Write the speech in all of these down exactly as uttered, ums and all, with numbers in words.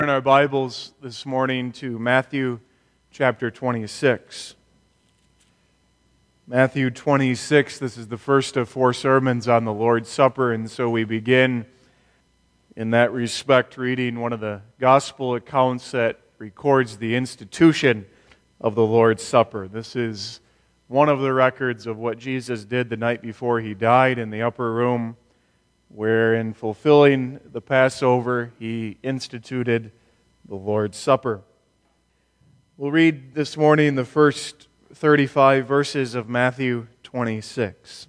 In our Bibles this morning to Matthew chapter twenty-six. Matthew twenty-six, this is the first of four sermons on the Lord's Supper, and so we begin in that respect reading one of the gospel accounts that records the institution of the Lord's Supper. This is one of the records of what Jesus did the night before He died in the upper room, where in fulfilling the Passover, He instituted the Lord's Supper. We'll read this morning the first thirty-five verses of Matthew twenty-six.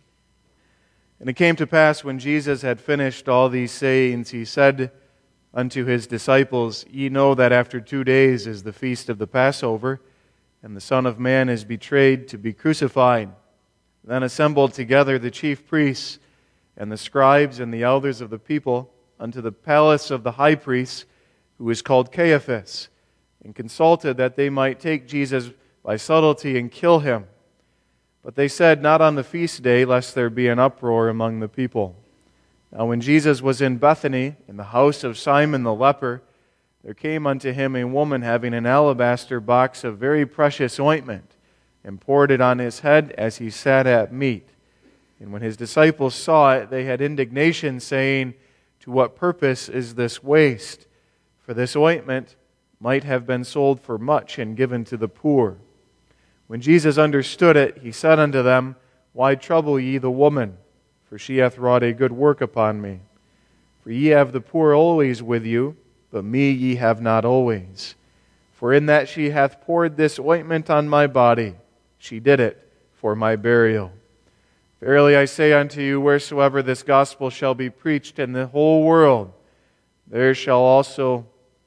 And it came to pass, when Jesus had finished all these sayings, He said unto His disciples, Ye know that after two days is the feast of the Passover, and the Son of Man is betrayed to be crucified. Then assembled together the chief priests and the scribes and the elders of the people unto the palace of the high priest, who is called Caiaphas, and consulted that they might take Jesus by subtlety and kill Him. But they said, Not on the feast day, lest there be an uproar among the people. Now when Jesus was in Bethany, in the house of Simon the leper, there came unto Him a woman having an alabaster box of very precious ointment, and poured it on His head as He sat at meat. And when His disciples saw it, they had indignation, saying, To what purpose is this waste? For this ointment might have been sold for much and given to the poor. When Jesus understood it, He said unto them, Why trouble ye the woman? For she hath wrought a good work upon me. For ye have the poor always with you, but me ye have not always. For in that she hath poured this ointment on my body, she did it for my burial. Verily I say unto you, wheresoever this gospel shall be preached in the whole world, there shall also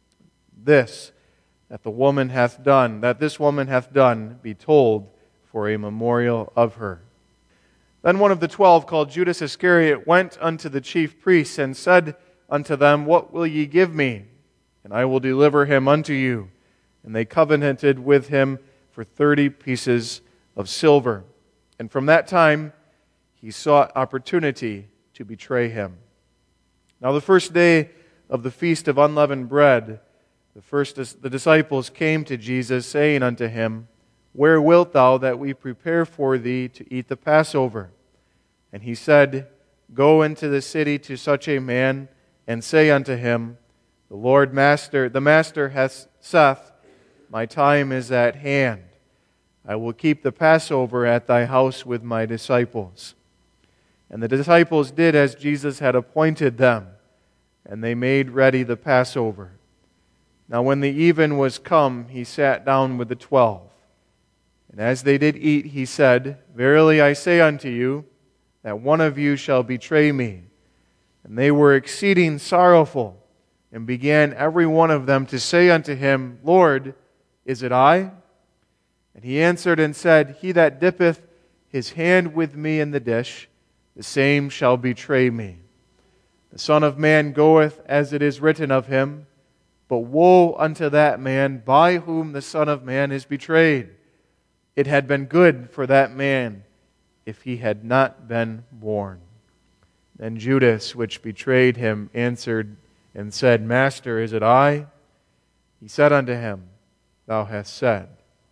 this, that the woman hath done, that this woman hath done, be told for a memorial of her. Then one of the twelve, called Judas Iscariot, went unto the chief priests, and said unto them, What will ye give me? And I will deliver him unto you. And they covenanted with him for thirty pieces of silver. And from that time he sought opportunity to betray Him. Now the first day of the feast of unleavened bread, the first the disciples came to Jesus, saying unto Him, Where wilt thou that we prepare for thee to eat the Passover? And He said, Go into the city to such a man, and say unto him, The Lord Master, the Master hath saith, My time is at hand. I will keep the Passover at thy house with my disciples. And the disciples did as Jesus had appointed them, and they made ready the Passover. Now when the even was come, He sat down with the twelve. And as they did eat, He said, Verily I say unto you, that one of you shall betray me. And they were exceeding sorrowful, and began every one of them to say unto Him, Lord, is it I? And He answered and said, He that dippeth his hand with me in the dish, the same shall betray me. The Son of Man goeth as it is written of Him, but woe unto that man by whom the Son of Man is betrayed. It had been good for that man if he had not been born. Then Judas, which betrayed Him, answered and said, Master, is it I? He said unto him, Thou hast said.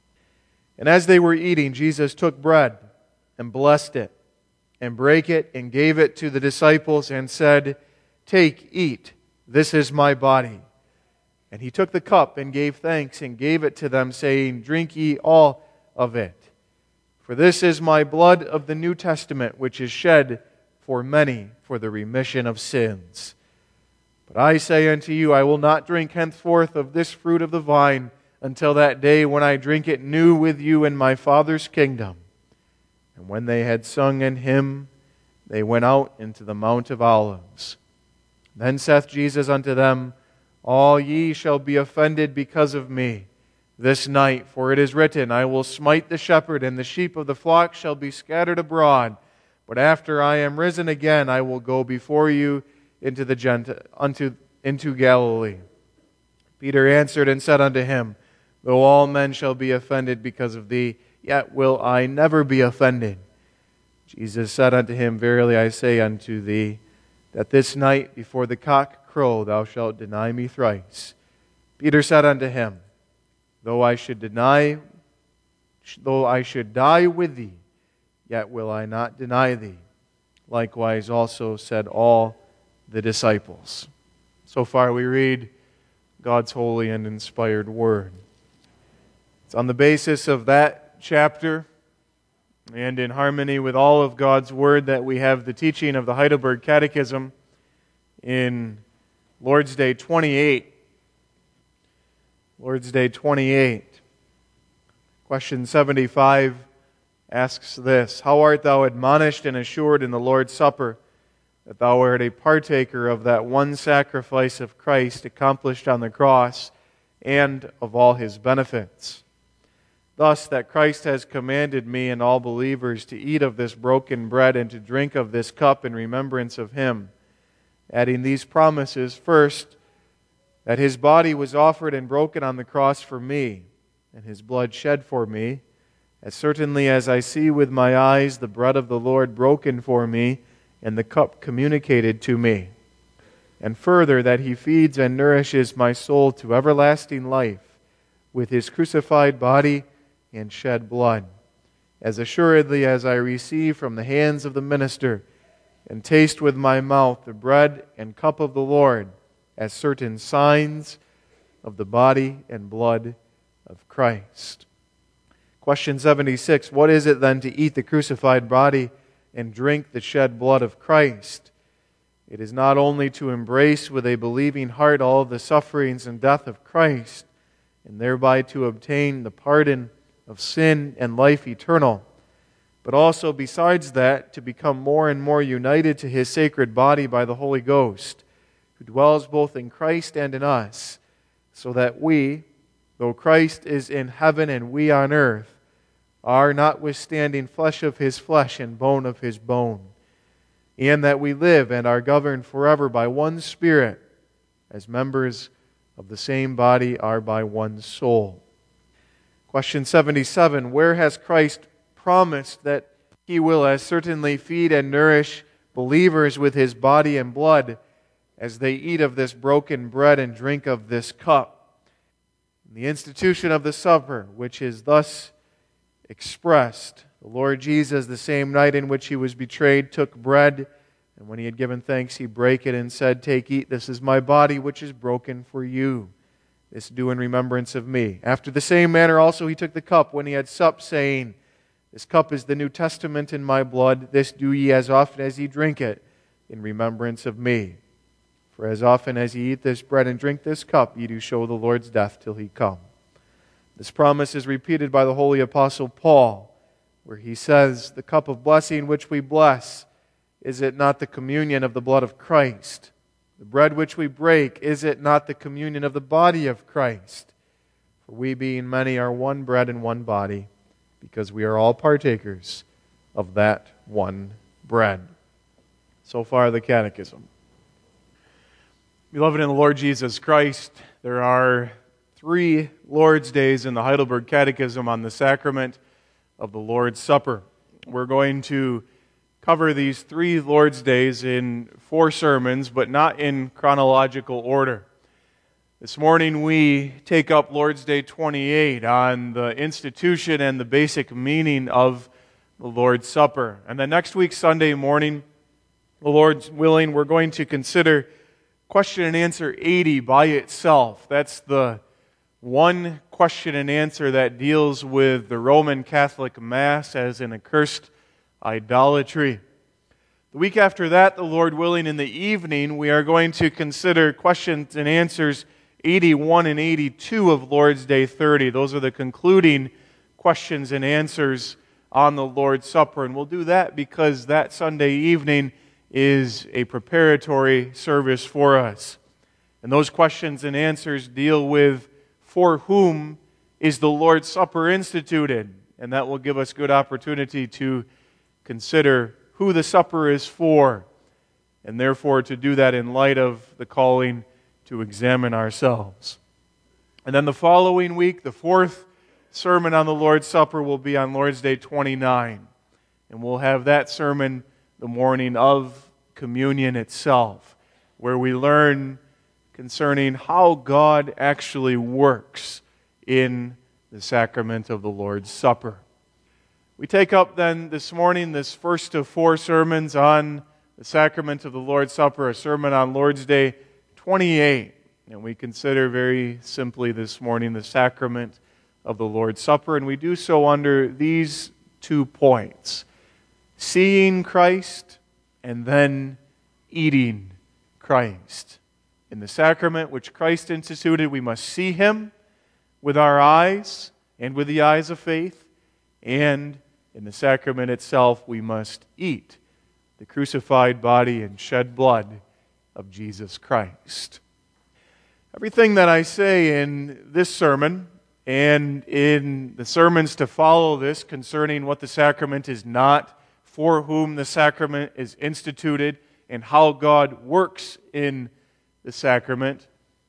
And as they were eating, Jesus took bread and blessed it, and brake it, and gave it to the disciples, and said, Take, eat, this is my body. And He took the cup, and gave thanks, and gave it to them, saying, Drink ye all of it. For this is my blood of the New Testament, which is shed for many for the remission of sins. But I say unto you, I will not drink henceforth of this fruit of the vine, until that day when I drink it new with you in my Father's kingdom. And when they had sung an hymn, they went out into the Mount of Olives. Then saith Jesus unto them, All ye shall be offended because of me this night, for it is written, I will smite the shepherd, and the sheep of the flock shall be scattered abroad. But after I am risen again, I will go before you into the Gent- unto, into Galilee. Peter answered and said unto Him, Though all men shall be offended because of thee, yet will I never be offended. Jesus said unto him, Verily I say unto thee, that this night before the cock crow thou shalt deny me thrice. Peter said unto him, Though I should deny, though I should die with thee, yet will I not deny thee. Likewise also said all the disciples. So far we read God's holy and inspired word. It's on the basis of that chapter and in harmony with all of God's word that we have the teaching of the Heidelberg Catechism in Lord's Day twenty-eight. Lord's Day twenty-eight. Question seventy-five asks this: How art thou admonished and assured in the Lord's Supper that thou art a partaker of that one sacrifice of Christ accomplished on the cross and of all His benefits? Thus, that Christ has commanded me and all believers to eat of this broken bread and to drink of this cup in remembrance of Him, adding these promises: first, that His body was offered and broken on the cross for me, and His blood shed for me, as certainly as I see with my eyes the bread of the Lord broken for me, and the cup communicated to me. And further, that He feeds and nourishes my soul to everlasting life with His crucified body and shed blood, as assuredly as I receive from the hands of the minister and taste with my mouth the bread and cup of the Lord, as certain signs of the body and blood of Christ. Question seventy-six. What is it then to eat the crucified body and drink the shed blood of Christ? It is not only to embrace with a believing heart all of the sufferings and death of Christ, and thereby to obtain the pardon of sin and life eternal, but also, besides that, to become more and more united to His sacred body by the Holy Ghost, who dwells both in Christ and in us, so that we, though Christ is in heaven and we on earth, are notwithstanding flesh of His flesh and bone of His bone, and that we live and are governed forever by one Spirit, as members of the same body are by one soul. Question seventy-seven. Where has Christ promised that He will as certainly feed and nourish believers with His body and blood as they eat of this broken bread and drink of this cup? In the institution of the supper, which is thus expressed, the Lord Jesus, the same night in which He was betrayed, took bread, and when He had given thanks, He brake it and said, Take, eat, this is my body which is broken for you. This do in remembrance of me. After the same manner also He took the cup when He had supped, saying, This cup is the New Testament in my blood. This do ye as often as ye drink it in remembrance of me. For as often as ye eat this bread and drink this cup, ye do show the Lord's death till He come. This promise is repeated by the Holy Apostle Paul, where he says, The cup of blessing which we bless, is it not the communion of the blood of Christ? The bread which we break, is it not the communion of the body of Christ? For we, being many, are one bread and one body, because we are all partakers of that one bread. So far, the Catechism. Beloved in the Lord Jesus Christ, there are three Lord's Days in the Heidelberg Catechism on the sacrament of the Lord's Supper. We're going to cover these three Lord's Days in four sermons, but not in chronological order. This morning we take up Lord's Day twenty-eight on the institution and the basic meaning of the Lord's Supper. And then next week, Sunday morning, the Lord's willing, we're going to consider question and answer eighty by itself. That's the one question and answer that deals with the Roman Catholic Mass as an accursed idolatry. The week after that, the Lord willing, in the evening, we are going to consider questions and answers eighty-one and eighty-two of Lord's Day thirty. Those are the concluding questions and answers on the Lord's Supper. And we'll do that because that Sunday evening is a preparatory service for us. And those questions and answers deal with for whom is the Lord's Supper instituted. And that will give us good opportunity to consider who the supper is for, and therefore to do that in light of the calling to examine ourselves. And then the following week, the fourth sermon on the Lord's Supper will be on Lord's Day twenty-nine. And we'll have that sermon the morning of communion itself, where we learn concerning how God actually works in the sacrament of the Lord's Supper. We take up then this morning this first of four sermons on the sacrament of the Lord's Supper, a sermon on Lord's Day twenty-eight. And we consider very simply this morning the sacrament of the Lord's Supper, and we do so under these two points: seeing Christ and then eating Christ. In the sacrament which Christ instituted, we must see Him with our eyes and with the eyes of faith, and in the sacrament itself we must eat the crucified body and shed blood of Jesus Christ. Everything that I say in this sermon and in the sermons to follow this concerning what the sacrament is not, for whom the sacrament is instituted, and how God works in the sacrament,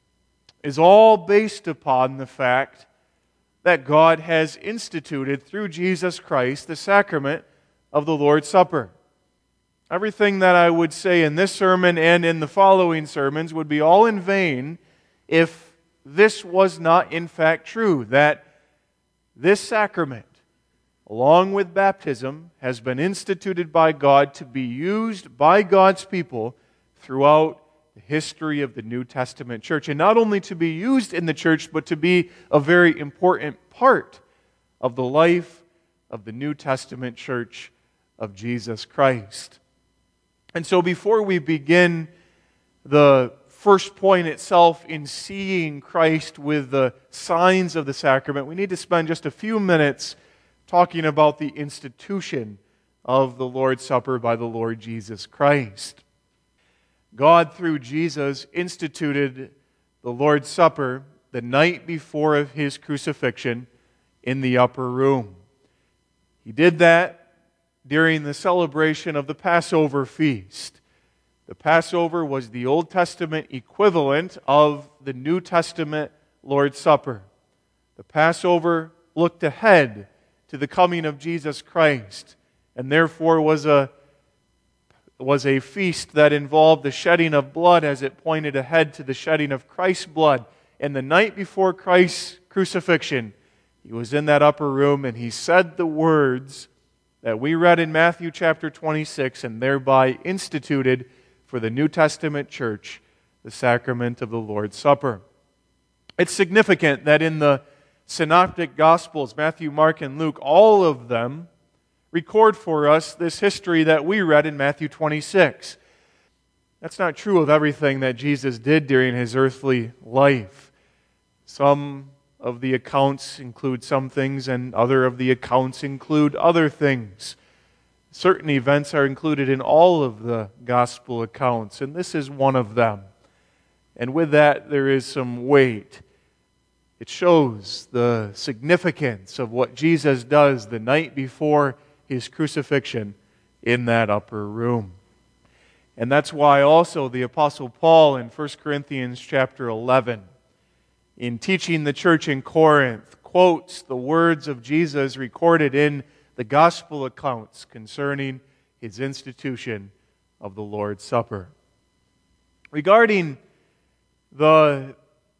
is all based upon the fact that God has instituted through Jesus Christ the sacrament of the Lord's Supper. Everything that I would say in this sermon and in the following sermons would be all in vain if this was not in fact true, that this sacrament, along with baptism, has been instituted by God to be used by God's people throughout the history of the New Testament church. And not only to be used in the church, but to be a very important part of the life of the New Testament church of Jesus Christ. And so before we begin the first point itself in seeing Christ with the signs of the sacrament, we need to spend just a few minutes talking about the institution of the Lord's Supper by the Lord Jesus Christ. God, through Jesus, instituted the Lord's Supper the night before of His crucifixion in the upper room. He did that during the celebration of the Passover feast. The Passover was the Old Testament equivalent of the New Testament Lord's Supper. The Passover looked ahead to the coming of Jesus Christ, and therefore was a, was a feast that involved the shedding of blood as it pointed ahead to the shedding of Christ's blood. And the night before Christ's crucifixion, He was in that upper room and He said the words that we read in Matthew chapter twenty-six, and thereby instituted for the New Testament church the sacrament of the Lord's Supper. It's significant that in the Synoptic Gospels, Matthew, Mark, and Luke, all of them record for us this history that we read in Matthew twenty-six. That's not true of everything that Jesus did during His earthly life. Some of the accounts include some things, and other of the accounts include other things. Certain events are included in all of the gospel accounts, and this is one of them. And with that, there is some weight. It shows the significance of what Jesus does the night before His crucifixion in that upper room. And that's why also the Apostle Paul in First Corinthians chapter eleven, in teaching the church in Corinth, quotes the words of Jesus recorded in the gospel accounts concerning His institution of the Lord's Supper. Regarding the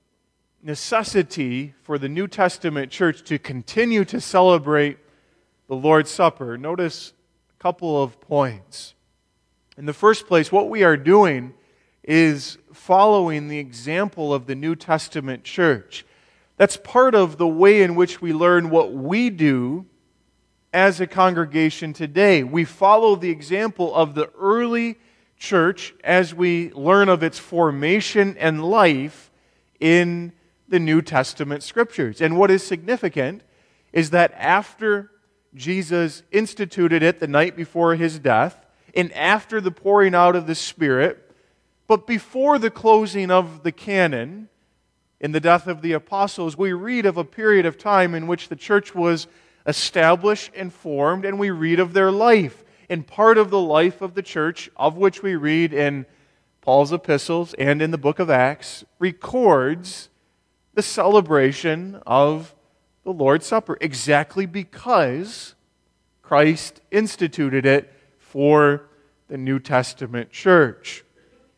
necessity for the New Testament church to continue to celebrate the Lord's Supper, notice a couple of points. In the first place, what we are doing is following the example of the New Testament church. That's part of the way in which we learn what we do as a congregation today. We follow the example of the early church as we learn of its formation and life in the New Testament Scriptures. And what is significant is that after Jesus instituted it the night before His death, and after the pouring out of the Spirit, but before the closing of the canon, in the death of the apostles, we read of a period of time in which the church was established and formed, and we read of their life. And part of the life of the church, of which we read in Paul's epistles and in the book of Acts, records the celebration of the Lord's Supper, exactly because Christ instituted it for the New Testament church.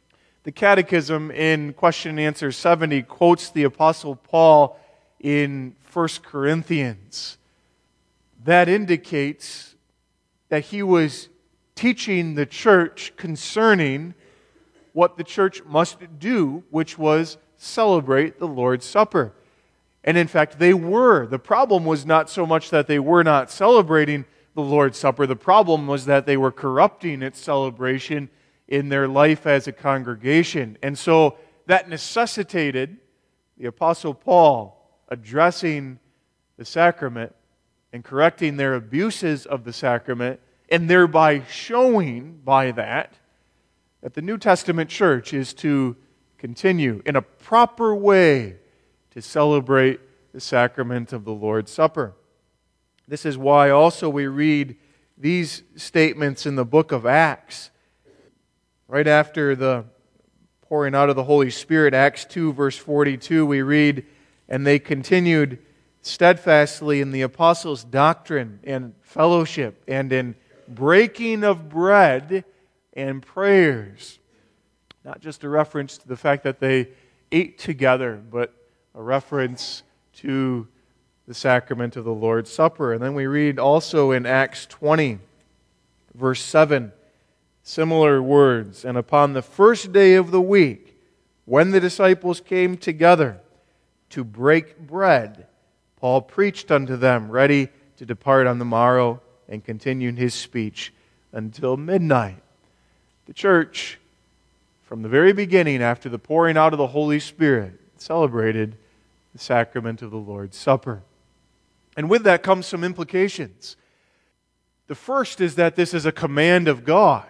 The Catechism in question and answer seventy quotes the Apostle Paul in First Corinthians. That indicates that he was teaching the church concerning what the church must do, which was celebrate the Lord's Supper. And in fact, they were. The problem was not so much that they were not celebrating the Lord's Supper. The problem was that they were corrupting its celebration in their life as a congregation. And so that necessitated the Apostle Paul addressing the sacrament and correcting their abuses of the sacrament, and thereby showing by that that the New Testament church is to continue in a proper way to celebrate the sacrament of the Lord's Supper. This is why also we read these statements in the book of Acts. Right after the pouring out of the Holy Spirit, Acts two, verse forty-two, we read, "And they continued steadfastly in the apostles' doctrine and fellowship, and in breaking of bread and prayers." Not just a reference to the fact that they ate together, but a reference to the sacrament of the Lord's Supper. And then we read also in Acts twenty, verse seven, similar words. "And upon the first day of the week, when the disciples came together to break bread, Paul preached unto them, ready to depart on the morrow, and continued his speech until midnight." The church, from the very beginning, after the pouring out of the Holy Spirit, celebrated the sacrament of the Lord's Supper. And with that comes some implications. The first is that this is a command of God.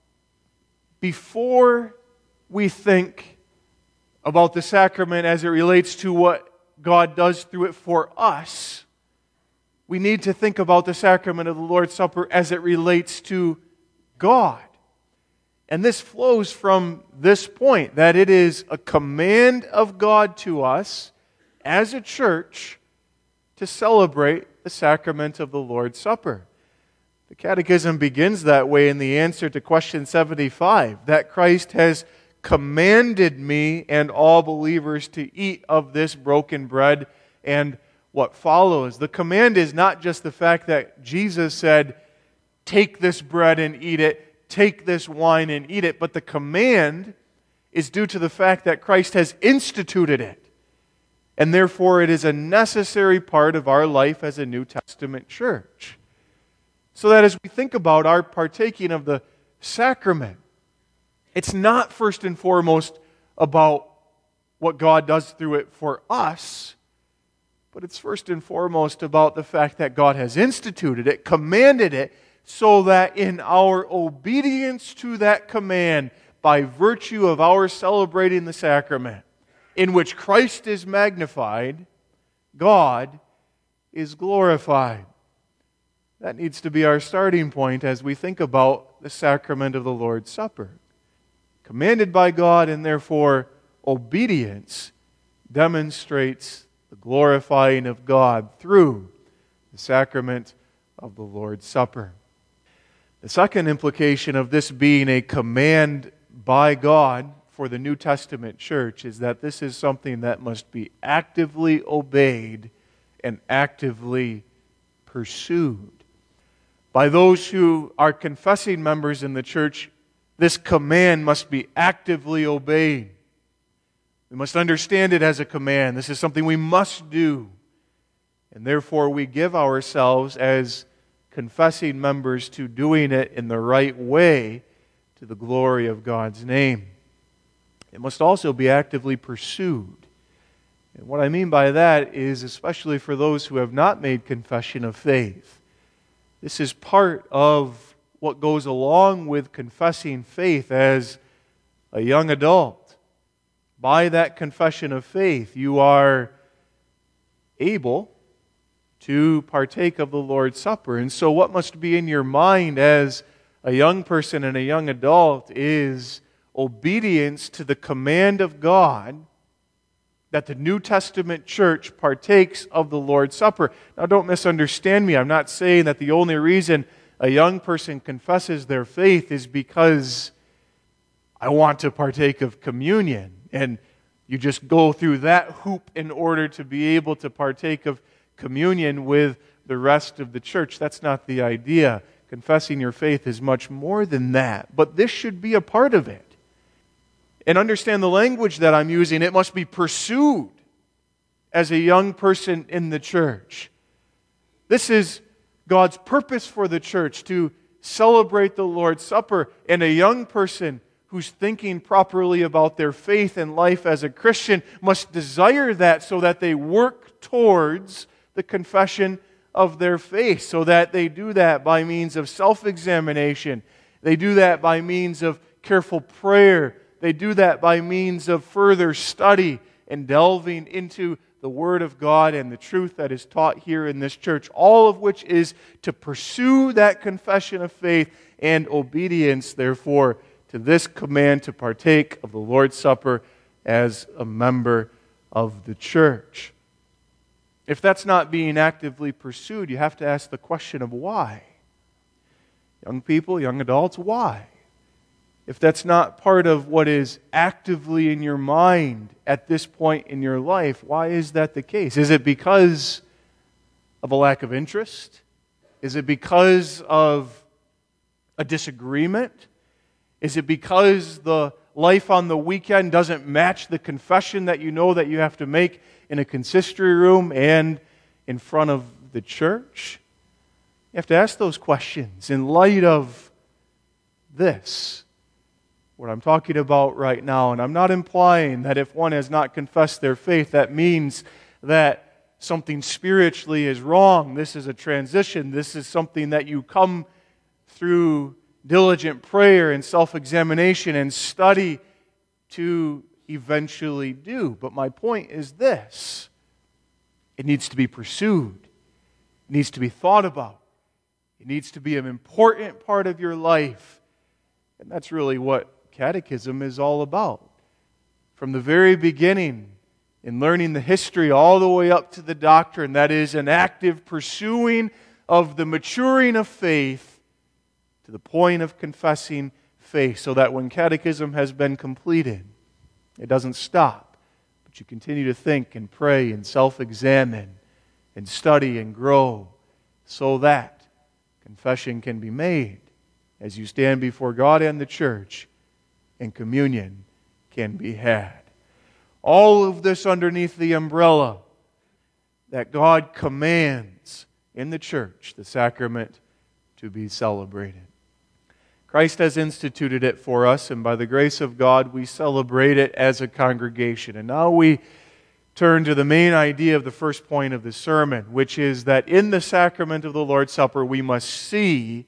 Before we think about the sacrament as it relates to what God does through it for us, we need to think about the sacrament of the Lord's Supper as it relates to God. And this flows from this point, that it is a command of God to us as a church to celebrate the sacrament of the Lord's Supper. The Catechism begins that way in the answer to question seventy-five, that Christ has commanded me and all believers to eat of this broken bread and what follows. The command is not just the fact that Jesus said, take this bread and eat it, take this wine and eat it, but the command is due to the fact that Christ has instituted it. And therefore it is a necessary part of our life as a New Testament church. So that as we think about our partaking of the sacrament, it's not first and foremost about what God does through it for us, but it's first and foremost about the fact that God has instituted it, commanded it, so that in our obedience to that command, by virtue of our celebrating the sacrament, in which Christ is magnified, God is glorified. That needs to be our starting point as we think about the sacrament of the Lord's Supper. Commanded by God, and therefore obedience demonstrates the glorifying of God through the sacrament of the Lord's Supper. The second implication of this being a command by God for the New Testament church is that this is something that must be actively obeyed and actively pursued. By those who are confessing members in the church, this command must be actively obeyed. We must understand it as a command. This is something we must do. And therefore we give ourselves as confessing members to doing it in the right way to the glory of God's name. It must also be actively pursued. And what I mean by that is, especially for those who have not made confession of faith, this is part of what goes along with confessing faith as a young adult. By that confession of faith, you are able to partake of the Lord's Supper. And so what must be in your mind as a young person and a young adult is obedience to the command of God that the New Testament church partakes of the Lord's Supper. Now don't misunderstand me. I'm not saying that the only reason a young person confesses their faith is because I want to partake of communion. And you just go through that hoop in order to be able to partake of communion with the rest of the church. That's not the idea. Confessing your faith is much more than that. But this should be a part of it. And understand the language that I'm using. It must be pursued as a young person in the church. This is God's purpose for the church, to celebrate the Lord's Supper. And a young person who's thinking properly about their faith and life as a Christian must desire that, so that they work towards the confession of their faith, so that they do that by means of self-examination. They do that by means of careful prayer. They do that by means of further study and delving into the Word of God and the truth that is taught here in this church, all of which is to pursue that confession of faith and obedience, therefore, to this command to partake of the Lord's Supper as a member of the church. If that's not being actively pursued, you have to ask the question of why. Young people, young adults, why? If that's not part of what is actively in your mind at this point in your life, why is that the case? Is it because of a lack of interest? Is it because of a disagreement? Is it because the life on the weekend doesn't match the confession that you know that you have to make in a consistory room and in front of the church? You have to ask those questions in light of this, what I'm talking about right now. And I'm not implying that if one has not confessed their faith, that means that something spiritually is wrong. This is a transition. This is something that you come through diligent prayer and self-examination and study to eventually do. But my point is this: it needs to be pursued. It needs to be thought about. It needs to be an important part of your life. And that's really what catechism is all about. From the very beginning, in learning the history all the way up to the doctrine, that is an active pursuing of the maturing of faith to the point of confessing faith, so that when catechism has been completed, it doesn't stop, but you continue to think and pray and self-examine and study and grow, so that confession can be made as you stand before God and the church, and communion can be had. All of this underneath the umbrella that God commands in the church, the sacrament to be celebrated. Christ has instituted it for us, and by the grace of God, we celebrate it as a congregation. And now we turn to the main idea of the first point of the sermon, which is that in the sacrament of the Lord's Supper, we must see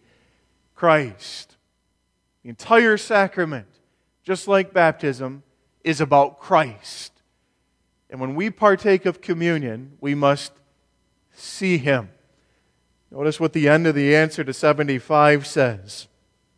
Christ. The entire sacrament, just like baptism, is about Christ. And when we partake of communion, we must see Him. Notice what the end of the answer to seventy-five says.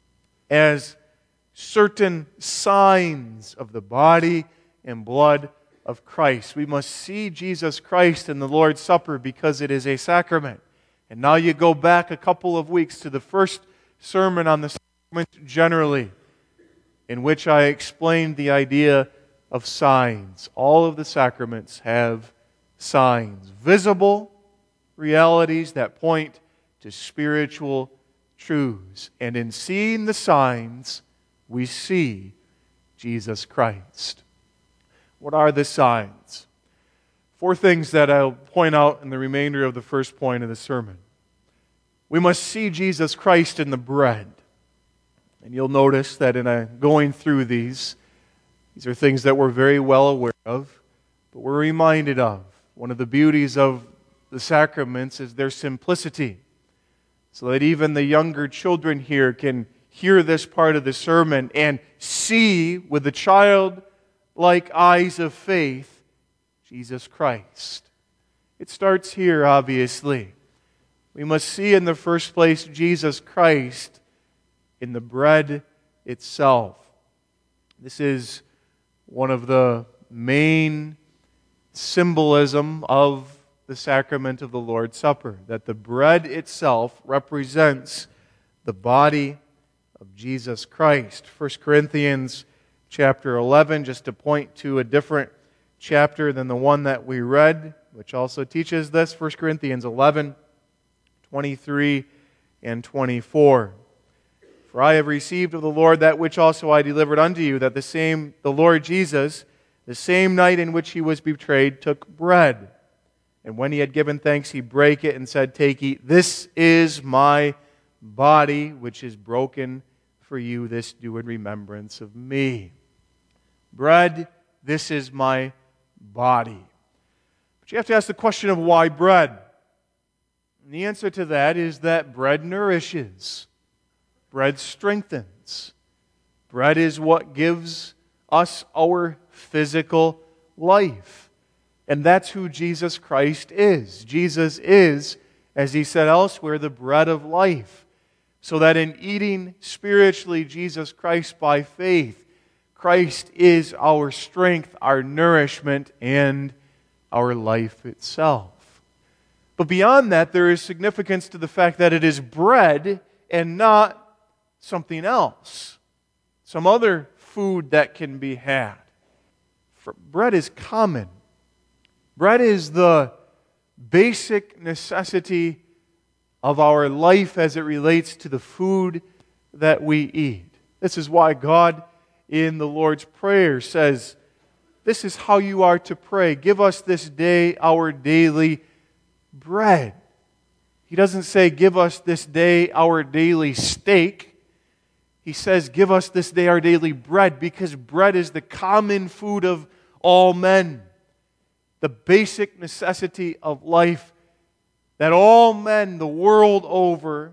As certain signs of the body and blood of Christ. We must see Jesus Christ in the Lord's Supper because it is a sacrament. And now you go back a couple of weeks to the first sermon on the sacrament generally, in which I explained the idea of signs. All of the sacraments have signs, visible realities that point to spiritual truths. And in seeing the signs, we see Jesus Christ. What are the signs? Four things that I'll point out in the remainder of the first point of the sermon. We must see Jesus Christ in the bread. And you'll notice that in a, going through these, these are things that we're very well aware of, but we're reminded of. One of the beauties of the sacraments is their simplicity, so that even the younger children here can hear this part of the sermon and see with the childlike eyes of faith Jesus Christ. It starts here, obviously. We must see in the first place Jesus Christ in the bread itself. This is one of the main symbolism of the sacrament of the Lord's Supper, that the bread itself represents the body of Jesus Christ. First Corinthians chapter eleven, just to point to a different chapter than the one that we read, which also teaches this, First Corinthians eleven, twenty-three and twenty-four. For I have received of the Lord that which also I delivered unto you, that the same, the Lord Jesus, the same night in which he was betrayed, took bread. And when he had given thanks, he brake it and said, Take, eat, this is my body, which is broken for you. This do in remembrance of me. Bread, this is my body. But you have to ask the question of why bread? And the answer to that is that bread nourishes. Bread strengthens. Bread is what gives us our physical life. And that's who Jesus Christ is. Jesus is, as he said elsewhere, the bread of life. So that in eating spiritually Jesus Christ by faith, Christ is our strength, our nourishment, and our life itself. But beyond that, there is significance to the fact that it is bread and not something else, some other food that can be had. For bread is common. Bread is the basic necessity of our life as it relates to the food that we eat. This is why God in the Lord's Prayer says, this is how you are to pray. Give us this day our daily bread. He doesn't say, give us this day our daily steak. He says, give us this day our daily bread, because bread is the common food of all men. The basic necessity of life that all men the world over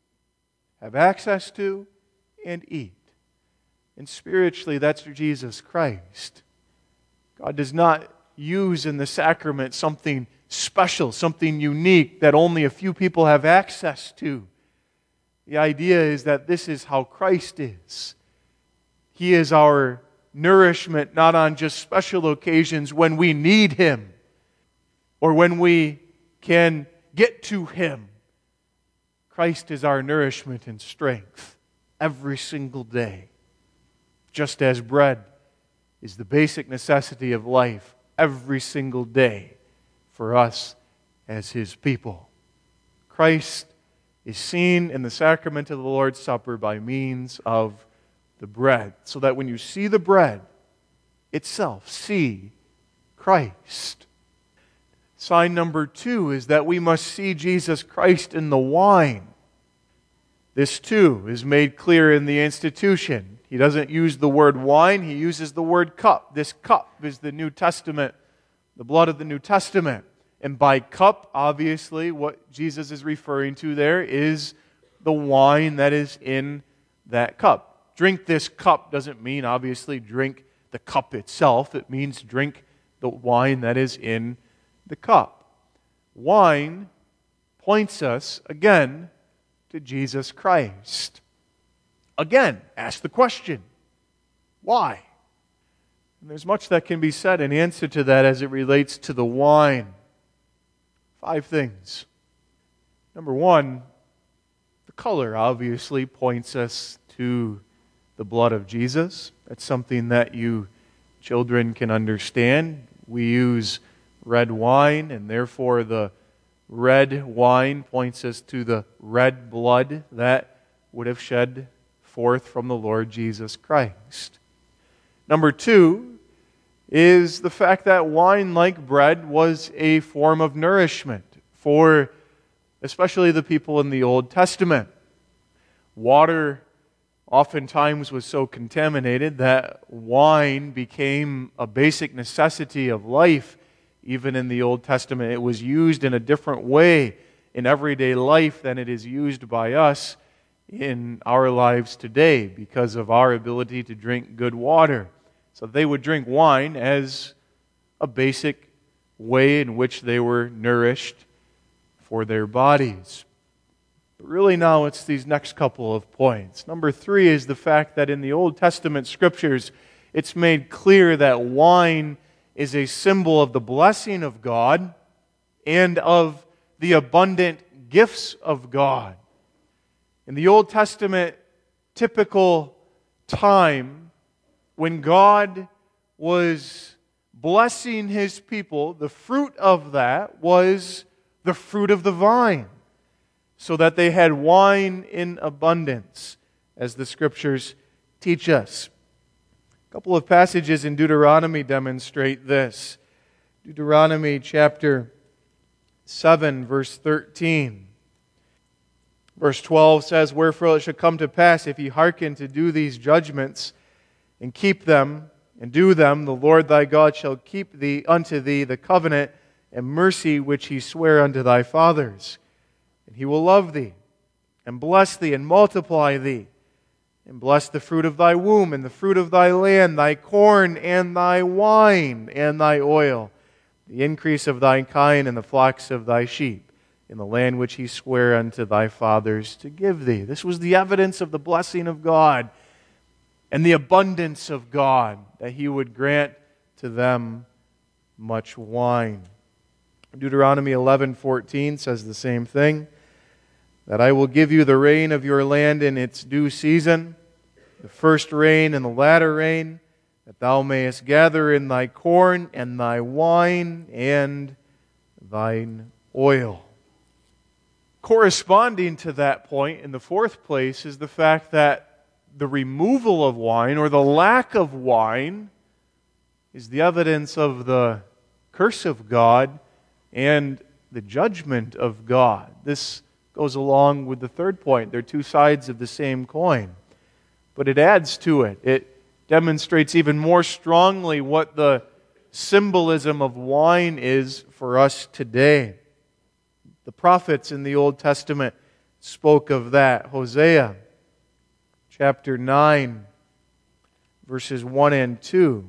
have access to and eat. And spiritually, that's Jesus Christ. God does not use in the sacrament something special, something unique that only a few people have access to. The idea is that this is how Christ is. He is our nourishment, not on just special occasions when we need Him or when we can get to Him. Christ is our nourishment and strength every single day. Just as bread is the basic necessity of life every single day for us as His people. Christ is seen in the sacrament of the Lord's Supper by means of the bread, so that when you see the bread itself, see Christ. Sign number two is that we must see Jesus Christ in the wine. This too is made clear in the institution. He doesn't use the word wine, he uses the word cup. This cup is the New Testament, the blood of the New Testament. And by cup, obviously, what Jesus is referring to there is the wine that is in that cup. Drink this cup doesn't mean, obviously, drink the cup itself. It means drink the wine that is in the cup. Wine points us, again, to Jesus Christ. Again, ask the question, why? And there's much that can be said in answer to that as it relates to the wine. Five things. Number one, the color obviously points us to the blood of Jesus. That's something that you children can understand. We use red wine, and therefore the red wine points us to the red blood that would have shed forth from the Lord Jesus Christ. Number two is the fact that wine, like bread, was a form of nourishment for especially the people in the Old Testament. Water oftentimes was so contaminated that wine became a basic necessity of life. Even in the Old Testament, it was used in a different way in everyday life than it is used by us in our lives today because of our ability to drink good water. So they would drink wine as a basic way in which they were nourished for their bodies. But really now it's these next couple of points. Number three is the fact that in the Old Testament scriptures, it's made clear that wine is a symbol of the blessing of God and of the abundant gifts of God. In the Old Testament, typical time when God was blessing His people, the fruit of that was the fruit of the vine, so that they had wine in abundance, as the Scriptures teach us. A couple of passages in Deuteronomy demonstrate this. Deuteronomy chapter seven, verse thirteen. Verse twelve says, "Wherefore it shall come to pass, if ye hearken to do these judgments, and keep them, and do them, the Lord thy God shall keep thee unto thee the covenant and mercy which He sware unto thy fathers. And He will love thee, and bless thee, and multiply thee, and bless the fruit of thy womb, and the fruit of thy land, thy corn, and thy wine, and thy oil, the increase of thy kind, and the flocks of thy sheep, in the land which He sware unto thy fathers to give thee." This was the evidence of the blessing of God and the abundance of God, that He would grant to them much wine. Deuteronomy eleven fourteen says the same thing, that I will give you the rain of your land in its due season, the first rain and the latter rain, that thou mayest gather in thy corn and thy wine and thine oil. Corresponding to that point, in the fourth place, is the fact that the removal of wine, or the lack of wine, is the evidence of the curse of God and the judgment of God. This goes along with the third point. They're two sides of the same coin. But it adds to it. It demonstrates even more strongly what the symbolism of wine is for us today. The prophets in the Old Testament spoke of that. Hosea chapter nine, verses one and two.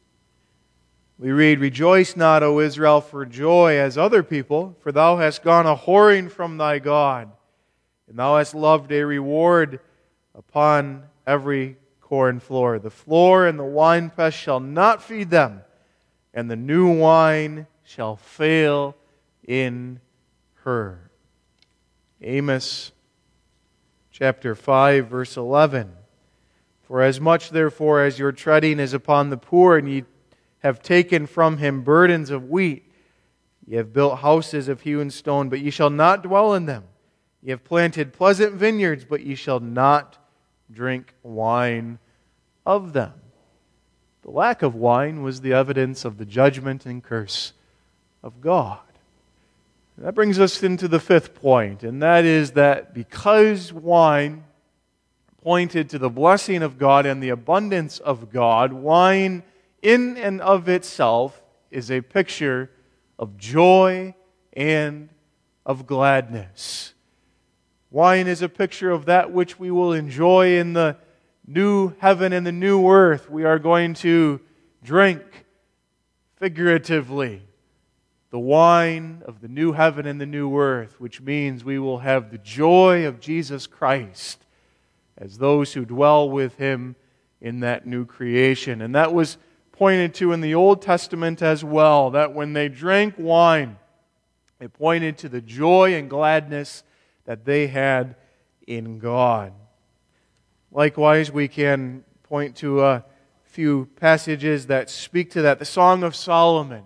We read, "Rejoice not, O Israel, for joy as other people, for thou hast gone a whoring from thy God, and thou hast loved a reward upon every corn floor. The floor and the winepress shall not feed them, and the new wine shall fail in her." Amos chapter five, verse eleven. "For as much therefore as your treading is upon the poor, and ye have taken from him burdens of wheat, ye have built houses of hewn stone, but ye shall not dwell in them. Ye have planted pleasant vineyards, but ye shall not drink wine of them." The lack of wine was the evidence of the judgment and curse of God. That brings us into the fifth point, and that is that because wine pointed to the blessing of God and the abundance of God, wine in and of itself is a picture of joy and of gladness. Wine is a picture of that which we will enjoy in the new heaven and the new earth. We are going to drink, figuratively, the wine of the new heaven and the new earth, which means we will have the joy of Jesus Christ as those who dwell with Him in that new creation. And that was pointed to in the Old Testament as well, that when they drank wine, it pointed to the joy and gladness that they had in God. Likewise, we can point to a few passages that speak to that. The Song of Solomon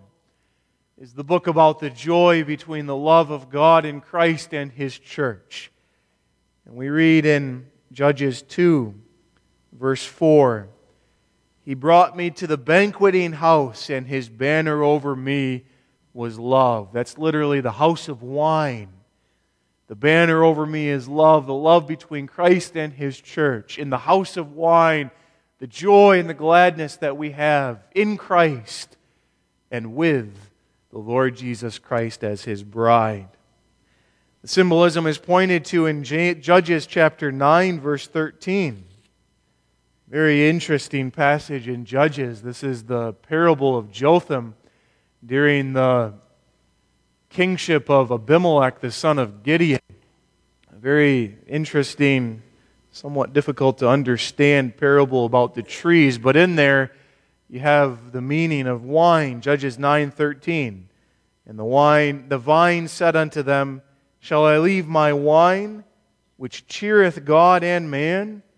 is the book about the joy between the love of God in Christ and His church. And we read in Judges two, verse four, "He brought me to the banqueting house, and His banner over me was love." That's literally the house of wine. The banner over me is love, the love between Christ and His church. In the house of wine, the joy and the gladness that we have in Christ and with the Lord Jesus Christ as His bride. The symbolism is pointed to in Judges chapter nine, verse thirteen. Very interesting passage in Judges. This is the parable of Jotham during the kingship of Abimelech, the son of Gideon. A very interesting, somewhat difficult to understand parable about the trees, but in there you have the meaning of wine. Judges nine thirteen. "And the wine, the vine said unto them, Shall I leave my wine, which cheereth God and man,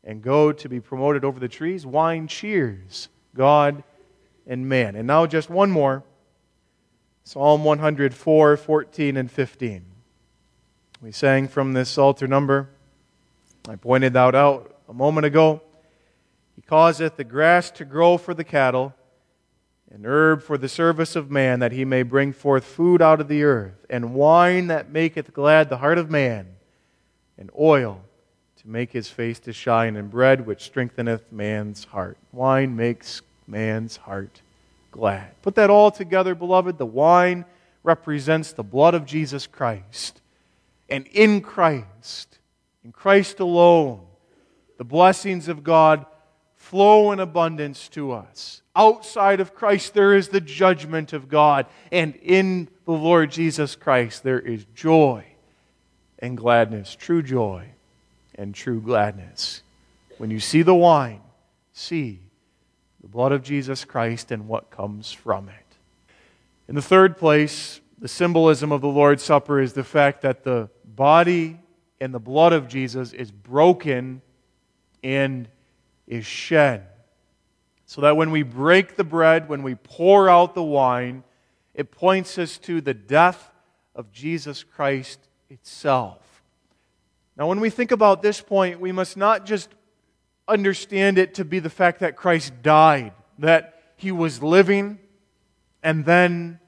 and go to be promoted over the trees. Wine cheers God and man. And now just one more. Psalm one hundred four, fourteen and fifteen. We sang from this altar number. I pointed that out a moment ago. He causeth the grass to grow for the cattle, and herb for the service of man, that he may bring forth food out of the earth, and wine that maketh glad the heart of man, and oil to make his face to shine, and bread which strengtheneth man's heart. Wine makes man's heart glad. Put that all together, beloved. The wine represents the blood of Jesus Christ. And in Christ, in Christ alone, the blessings of God flow in abundance to us. Outside of Christ, there is the judgment of God. And in the Lord Jesus Christ, there is joy and gladness, true joy and true gladness. When you see the wine, see the blood of Jesus Christ and what comes from it. In the third place, the symbolism of the Lord's Supper is the fact that the body and the blood of Jesus is broken and is shed. So that when we break the bread, when we pour out the wine, it points us to the death of Jesus Christ itself. Now, when we think about this point, we must not just understand it to be the fact that Christ died, that He was living, and then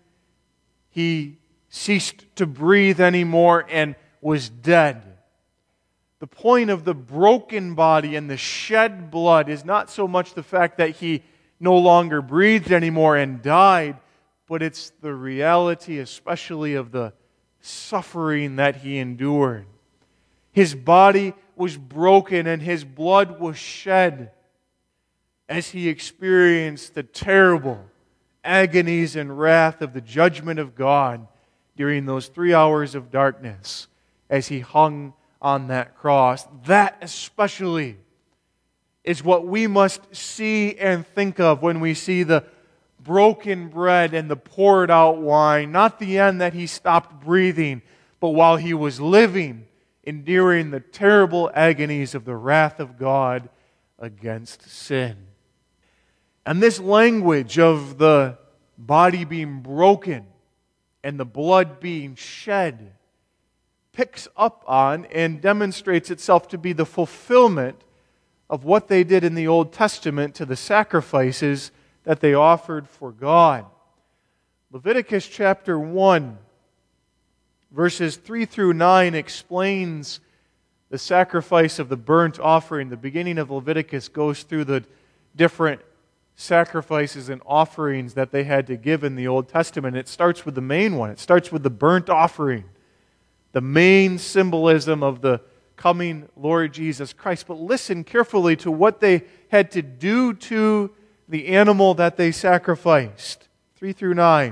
He ceased to breathe anymore and was dead. The point of the broken body and the shed blood is not so much the fact that He no longer breathed anymore and died, but it's the reality especially of the suffering that He endured. His body was broken and His blood was shed as He experienced the terrible agonies and wrath of the judgment of God during those three hours of darkness as He hung on that cross. That especially is what we must see and think of when we see the broken bread and the poured out wine. Not the end that He stopped breathing, but while He was living, enduring the terrible agonies of the wrath of God against sin. And this language of the body being broken and the blood being shed picks up on and demonstrates itself to be the fulfillment of what they did in the Old Testament to the sacrifices that they offered for God. Leviticus chapter one, verses three through nine explains the sacrifice of the burnt offering. The beginning of Leviticus goes through the different sacrifices and offerings that they had to give in the Old Testament. It starts with the main one. It starts with the burnt offering, the main symbolism of the coming Lord Jesus Christ. But listen carefully to what they had to do to the animal that they sacrificed. three through nine.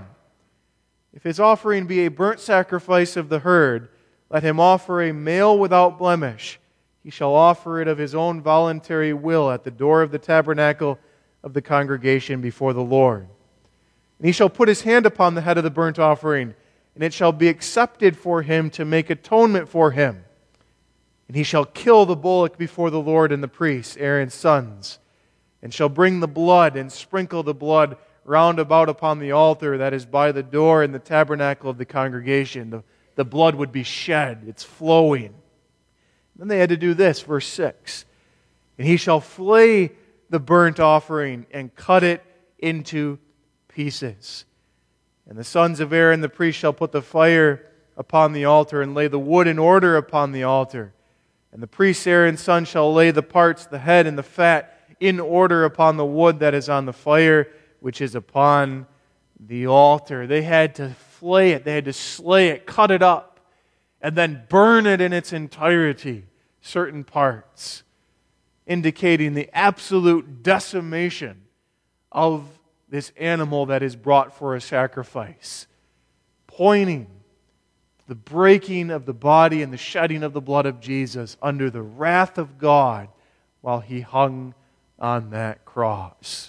If his offering be a burnt sacrifice of the herd, let him offer a male without blemish. He shall offer it of his own voluntary will at the door of the tabernacle of the congregation before the Lord. And he shall put his hand upon the head of the burnt offering, and it shall be accepted for him to make atonement for him. And he shall kill the bullock before the Lord and the priests, Aaron's sons, and shall bring the blood and sprinkle the blood round about upon the altar that is by the door in the tabernacle of the congregation. The, the blood would be shed. It's flowing. Then they had to do this, verse six. And he shall flay the burnt offering and cut it into pieces. And the sons of Aaron the priest shall put the fire upon the altar and lay the wood in order upon the altar. And the priest Aaron's son shall lay the parts, the head and the fat, in order upon the wood that is on the fire, which is upon the altar. They had to flay it, they had to slay it, cut it up, and then burn it in its entirety, certain parts, indicating the absolute decimation of this animal that is brought for a sacrifice, pointing to the breaking of the body and the shedding of the blood of Jesus under the wrath of God while He hung on that cross.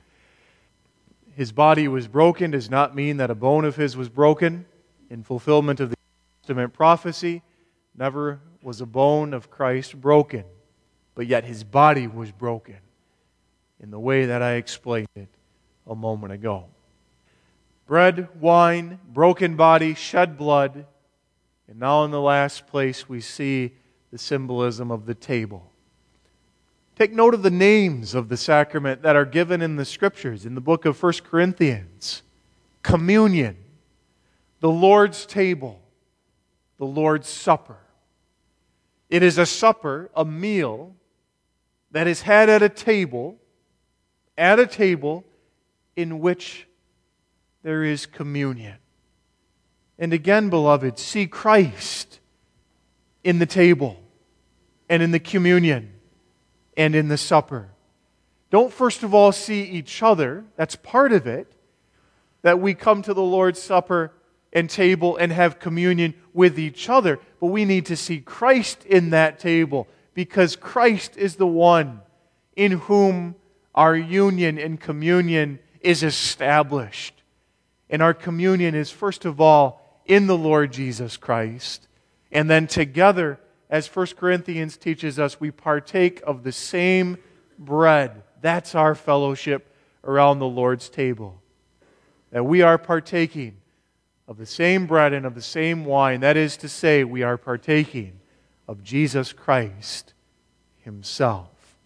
His body was broken does not mean that a bone of His was broken. In fulfillment of the Old Testament prophecy, never was a bone of Christ broken. but yet His body was broken in the way that I explained it a moment ago. Bread, wine, broken body, shed blood, and now in the last place we see the symbolism of the table. Take note of the names of the sacrament that are given in the Scriptures in the book of First Corinthians. Communion, the Lord's table, the Lord's Supper. It is a supper, a meal, that is had at a table, at a table in which there is communion. And again, beloved, see Christ in the table and in the communion and in the supper. Don't first of all see each other. That's part of it, that we come to the Lord's Supper and table and have communion with each other. But we need to see Christ in that table, because Christ is the one in whom our union and communion is established. And our communion is first of all in the Lord Jesus Christ. And then together, as First Corinthians teaches us, we partake of the same bread. That's our fellowship around the Lord's table. That we are partaking of the same bread and of the same wine. That is to say, we are partaking of Jesus Christ Himself.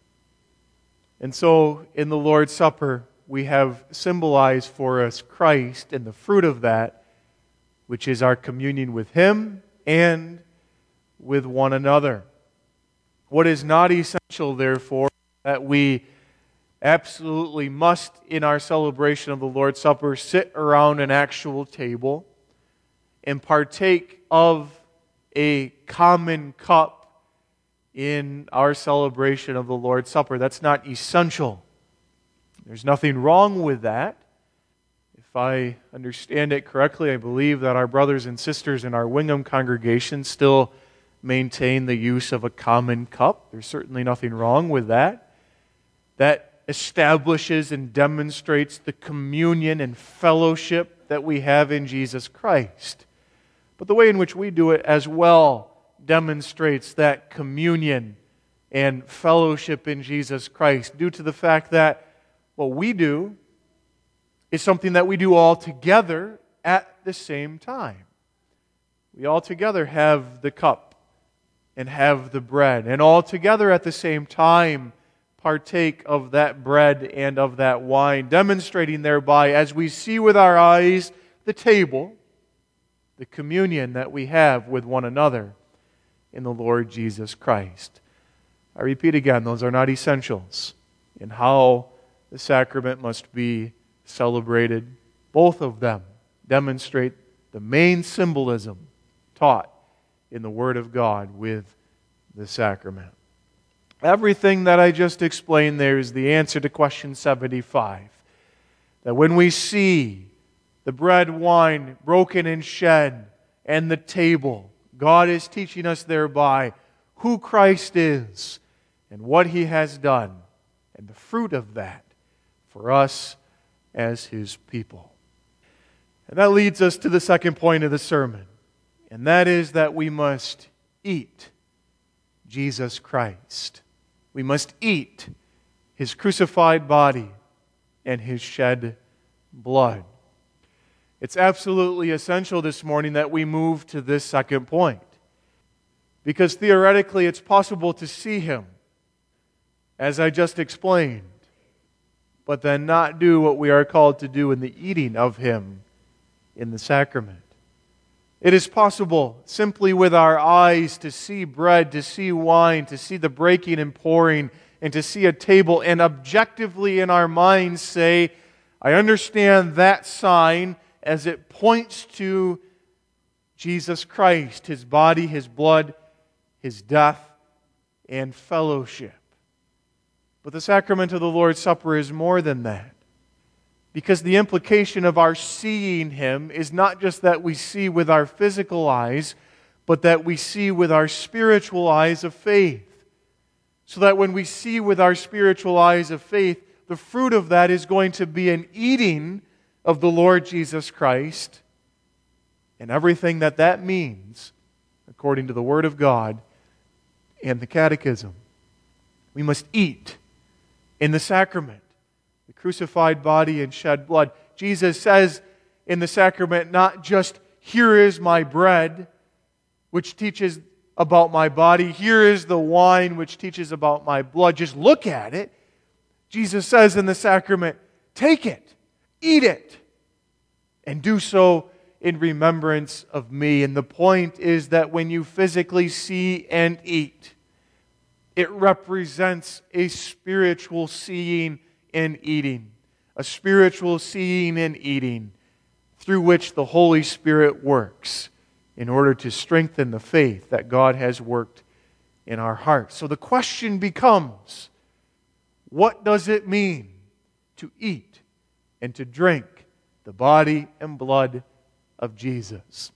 And so, in the Lord's Supper, we have symbolized for us Christ and the fruit of that, which is our communion with Him and with one another. What is not essential, therefore, that we absolutely must, in our celebration of the Lord's Supper, sit around an actual table and partake of a common cup in our celebration of the Lord's Supper. That's not essential. There's nothing wrong with that. If I understand it correctly, I believe that our brothers and sisters in our Wingham congregation still maintain the use of a common cup. There's certainly nothing wrong with that. That establishes and demonstrates the communion and fellowship that we have in Jesus Christ. But the way in which we do it as well demonstrates that communion and fellowship in Jesus Christ, due to the fact that what we do is something that we do all together at the same time. We all together have the cup and have the bread, and all together at the same time partake of that bread and of that wine, demonstrating thereby, as we see with our eyes the table, the communion that we have with one another in the Lord Jesus Christ. I repeat again, those are not essentials in how the sacrament must be celebrated. Both of them demonstrate the main symbolism taught in the Word of God with the sacrament. Everything that I just explained there is the answer to question seventy-five. That when we see the bread, wine broken and shed, and the table, God is teaching us thereby who Christ is and what He has done, and the fruit of that for us as His people. And that leads us to the second point of the sermon, and that is that we must eat Jesus Christ. We must eat His crucified body and His shed blood. It's absolutely essential this morning that we move to this second point, because theoretically it's possible to see Him, as I just explained, but then not do what we are called to do in the eating of Him in the sacrament. It is possible simply with our eyes to see bread, to see wine, to see the breaking and pouring, and to see a table, and objectively in our minds say, I understand that sign as it points to Jesus Christ, His body, His blood, His death, and fellowship. But the sacrament of the Lord's Supper is more than that. Because the implication of our seeing Him is not just that we see with our physical eyes, but that we see with our spiritual eyes of faith. So that when we see with our spiritual eyes of faith, the fruit of that is going to be an eating of the Lord Jesus Christ and everything that that means, according to the Word of God and the Catechism. We must eat in the sacrament, the crucified body and shed blood. Jesus says in the sacrament, not just, here is my bread, which teaches about my body. Here is the wine, which teaches about my blood. Just look at it. Jesus says in the sacrament, take it, eat it, and do so in remembrance of me. And the point is that when you physically see and eat, it represents a spiritual seeing and eating. A spiritual seeing and eating through which the Holy Spirit works in order to strengthen the faith that God has worked in our hearts. So the question becomes, what does it mean to eat and to drink the body and blood of Jesus?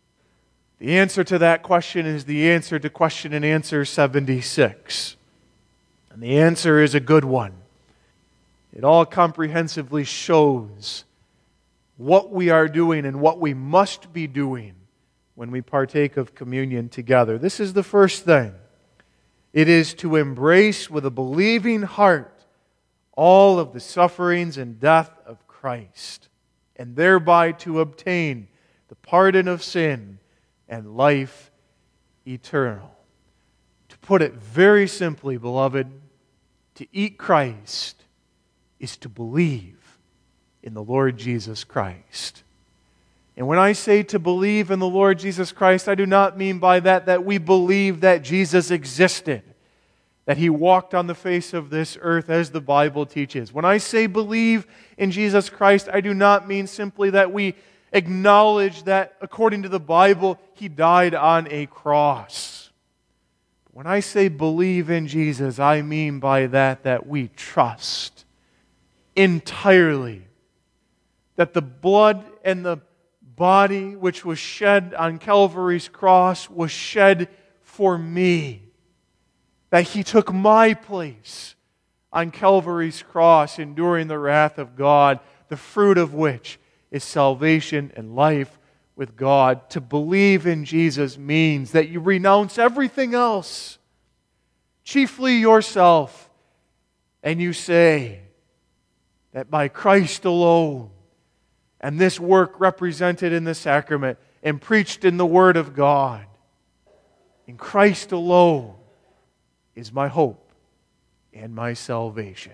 The answer to that question is the answer to question and answer seventy-six. And the answer is a good one. It all comprehensively shows what we are doing and what we must be doing when we partake of communion together. This is the first thing. It is to embrace with a believing heart all of the sufferings and death of Christ, and thereby to obtain the pardon of sin and life eternal. To put it very simply, beloved, to eat Christ is to believe in the Lord Jesus Christ. And when I say to believe in the Lord Jesus Christ, I do not mean by that that we believe that Jesus existed, that He walked on the face of this earth as the Bible teaches. When I say believe in Jesus Christ, I do not mean simply that we acknowledge that according to the Bible, He died on a cross. When I say believe in Jesus, I mean by that that we trust entirely that the blood and the body which was shed on Calvary's cross was shed for me. That He took my place on Calvary's cross, enduring the wrath of God, the fruit of which is salvation and life with God. To believe in Jesus means that you renounce everything else, chiefly yourself, and you say that by Christ alone, and this work represented in the sacrament and preached in the Word of God, in Christ alone is my hope and my salvation.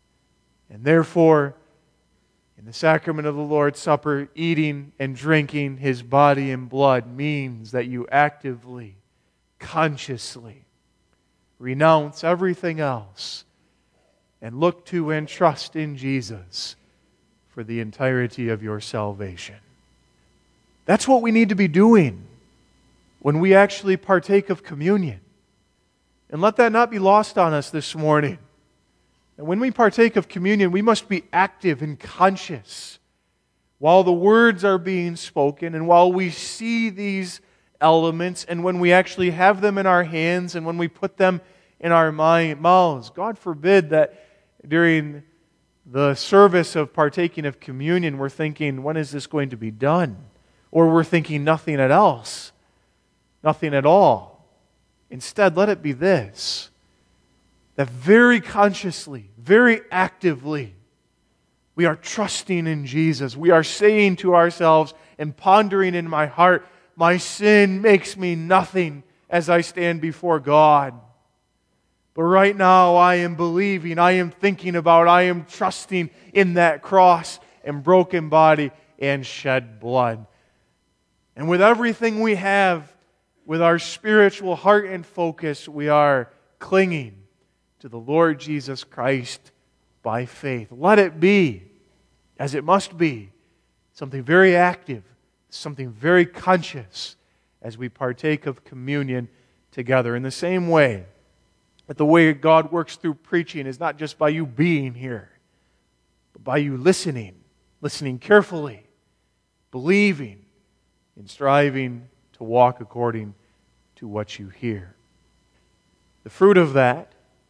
And therefore, in the sacrament of the Lord's Supper, eating and drinking His body and blood means that you actively, consciously renounce everything else and look to and trust in Jesus for the entirety of your salvation. That's what we need to be doing when we actually partake of communion. And let that not be lost on us this morning. And when we partake of communion, we must be active and conscious while the words are being spoken and while we see these elements and when we actually have them in our hands and when we put them in our mouths. God forbid that during the service of partaking of communion, we're thinking, when is this going to be done? Or we're thinking nothing at else, nothing at all. Instead, let it be this, that very consciously, very actively, we are trusting in Jesus. We are saying to ourselves and pondering in my heart, my sin makes me nothing as I stand before God. But right now I am believing, I am thinking about, I am trusting in that cross and broken body and shed blood. And with everything we have, with our spiritual heart and focus, we are clinging to the Lord Jesus Christ by faith. Let it be, as it must be, something very active, something very conscious as we partake of communion together. In the same way that the way God works through preaching is not just by you being here, but by you listening, listening carefully, believing, and striving to walk according to what you hear. The fruit of that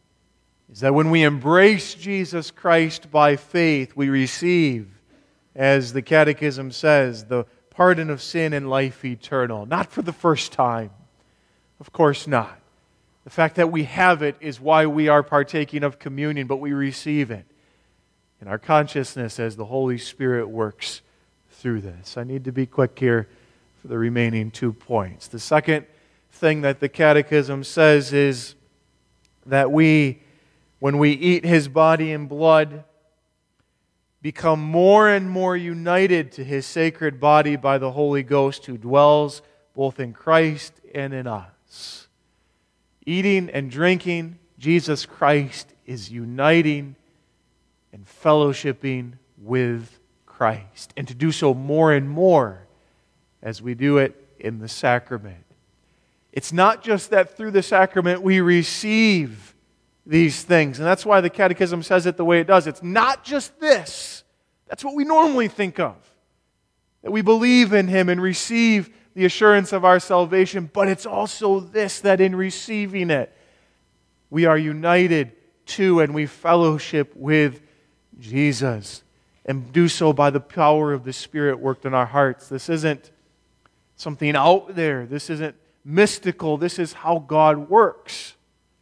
is that when we embrace Jesus Christ by faith, we receive, as the Catechism says, the pardon of sin and life eternal. Not for the first time, of course not, The fact that we have it is why we are partaking of communion, but we receive it in our consciousness as the Holy Spirit works through this. I need to be quick here for the remaining two points. The second thing that the Catechism says is that we, when we eat His body and blood, become more and more united to His sacred body by the Holy Ghost who dwells both in Christ and in us. Eating and drinking Jesus Christ is uniting and fellowshipping with Christ. And to do so more and more as we do it in the sacrament. It's not just that through the sacrament we receive these things. And that's why the Catechism says it the way it does. It's not just this. That's what we normally think of. That we believe in Him and receive the assurance of our salvation. But it's also this, that in receiving it, we are united to and we fellowship with Jesus. And do so by the power of the Spirit worked in our hearts. This isn't something out there. This isn't mystical. This is how God works.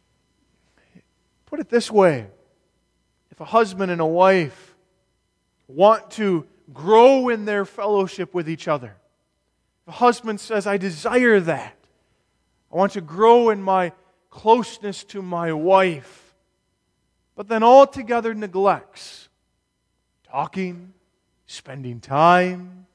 Put it this way. If a husband and a wife want to grow in their fellowship with each other, if a husband says, I desire that, I want to grow in my closeness to my wife, but then altogether neglects talking, spending time,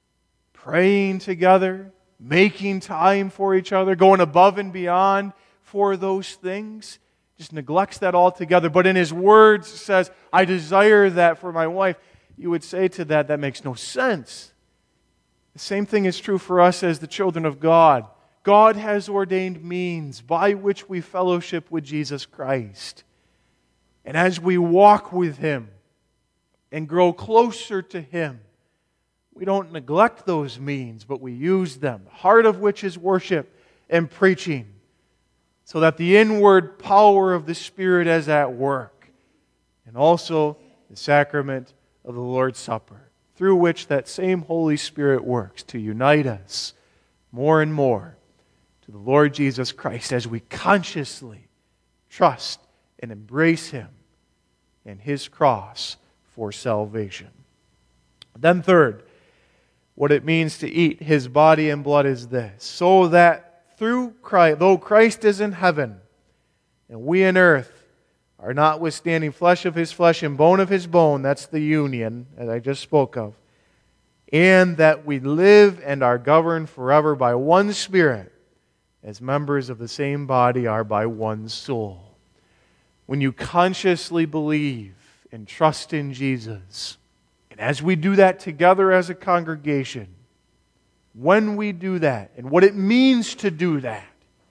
praying together, making time for each other, going above and beyond for those things, just neglects that altogether, but in his words says, I desire that for my wife, you would say to that, that makes no sense. The same thing is true for us as the children of God. God has ordained means by which we fellowship with Jesus Christ. And as we walk with Him and grow closer to Him, we don't neglect those means, but we use them, the heart of which is worship and preaching, so that the inward power of the Spirit is at work, and also the sacrament of the Lord's Supper, through which that same Holy Spirit works to unite us more and more to the Lord Jesus Christ as we consciously trust and embrace Him and His cross for salvation. Then third, what it means to eat His body and blood is this: so that through Christ, though Christ is in heaven, and we in earth are notwithstanding flesh of His flesh and bone of His bone, that's the union that I just spoke of, and that we live and are governed forever by one Spirit, as members of the same body are by one soul. When you consciously believe and trust in Jesus, and as we do that together as a congregation, when we do that, and what it means to do that,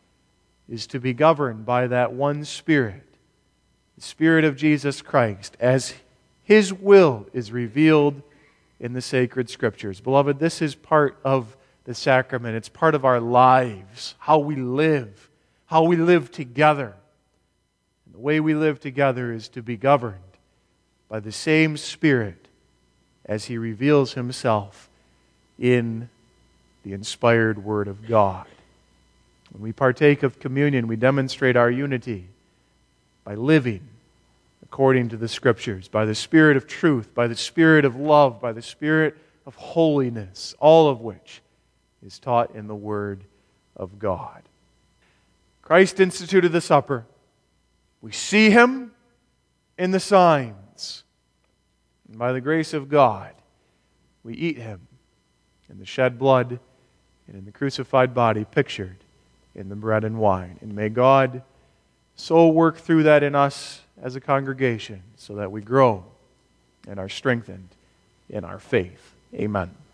is to be governed by that one Spirit, the Spirit of Jesus Christ, as His will is revealed in the sacred Scriptures. Beloved, this is part of the sacrament. It's part of our lives, how we live, how we live together. And the way we live together is to be governed by the same Spirit as He reveals Himself in the inspired Word of God. When we partake of communion, we demonstrate our unity by living according to the Scriptures, by the Spirit of truth, by the Spirit of love, by the Spirit of holiness, all of which is taught in the Word of God. Christ instituted the supper. We see Him in the signs. And by the grace of God, we eat Him in the shed blood and in the crucified body pictured in the bread and wine. And may God so work through that in us as a congregation so that we grow and are strengthened in our faith. Amen.